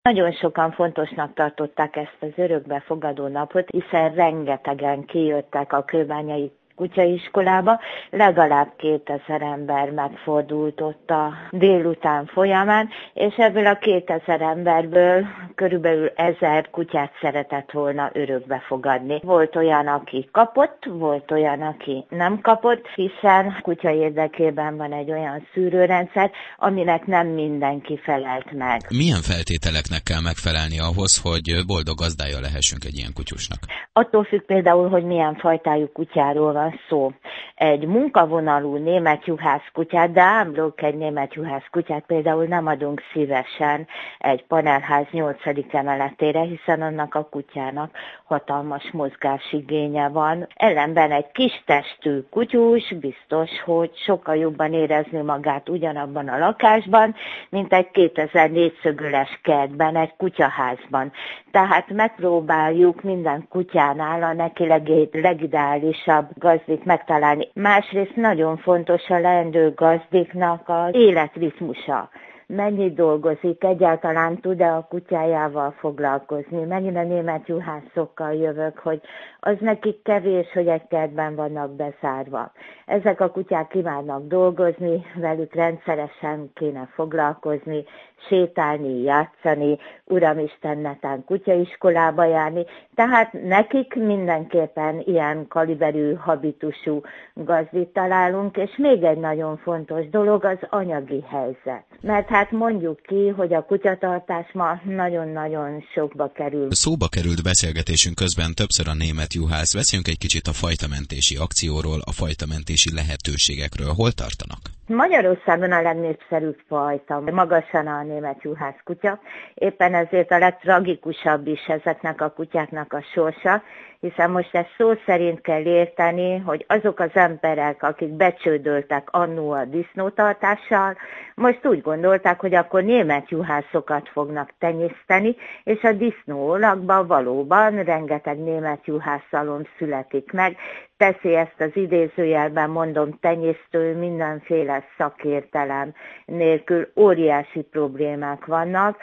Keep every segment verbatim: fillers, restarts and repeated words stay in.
Nagyon sokan fontosnak tartották ezt az örökbefogadó napot, hiszen rengetegen kijöttek a kőbányai kutyaiskolába, legalább kétezer ember megfordult ott a délután folyamán, és ebből a kétezer emberből körülbelül ezer kutyát szeretett volna örökbefogadni. Volt olyan, aki kapott, volt olyan, aki nem kapott, hiszen kutya érdekében van egy olyan szűrőrendszer, aminek nem mindenki felelt meg. Milyen feltételeknek kell megfelelni ahhoz, hogy boldog gazdája lehessünk egy ilyen kutyusnak? Attól függ például, hogy milyen fajtájú kutyáról van szó. Egy munkavonalú német juhász kutyát, de ámblok egy német juhász kutyát például nem adunk szívesen egy panelház nyolcadik emeletére, hiszen annak a kutyának hatalmas mozgásigénye van. Ellenben egy kis testű kutyus biztos, hogy sokkal jobban érezni magát ugyanabban a lakásban, mint egy kétezer négyszögöles kertben, egy kutyaházban. Tehát megpróbáljuk minden kutyánál a neki legideálisabb gazdit megtalálni. Másrészt nagyon fontos a leendő gazdiknak az életritmusa. Mennyit dolgozik, egyáltalán tud-e a kutyájával foglalkozni. Megint a német juhászokkal jövök, hogy az nekik kevés, hogy egy kertben vannak bezárva. Ezek a kutyák kívánnak dolgozni, velük rendszeresen kéne foglalkozni, sétálni, játszani, uramisten netán kutyaiskolába járni, tehát nekik mindenképpen ilyen kaliberű, habitusú gazdit találunk, és még egy nagyon fontos dolog az anyagi helyzet. Mert hát mondjuk ki, hogy a kutyatartás ma nagyon-nagyon sokba kerül. Szóba került beszélgetésünk közben többször a német juhász. Beszéljünk egy kicsit a fajtamentési akcióról, a fajtamentési lehetőségekről. Hol tartanak? Magyarországon a legnépszerűbb fajta magasan a német juhász kutya, éppen ezért a legtragikusabb is ezeknek a kutyáknak a sorsa, hiszen most ezt szó szerint kell érteni, hogy azok az emberek, akik becsődöltek annó a disznótartással, most úgy gondolták, hogy akkor német juhászokat fognak tenyészteni, és a disznóolakban valóban rengeteg német juhászszalon születik meg, teszi ezt az idézőjelben mondom tenyésztő mindenféle szakértelem nélkül, óriási problémák vannak,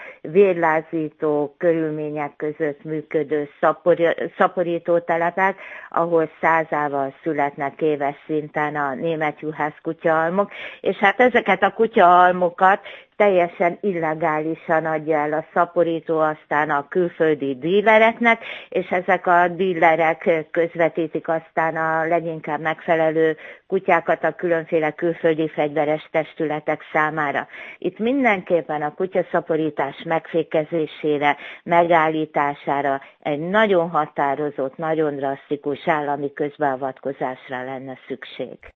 vérlázító körülmények között működő szapor, szaporító telepek, ahol százával születnek éves szinten a német juhász kutyaalmok, és hát ezeket a kutyaalmokat teljesen illegálisan adja el a szaporító aztán a külföldi dílereknek, és ezek a dílerek közvetítik aztán a leginkább megfelelő kutyákat a különféle külföldi fegyveres testületek számára. Itt mindenképpen a kutyaszaporítás megfékezésére, megállítására egy nagyon határozott, nagyon drasztikus állami közbeavatkozásra lenne szükség.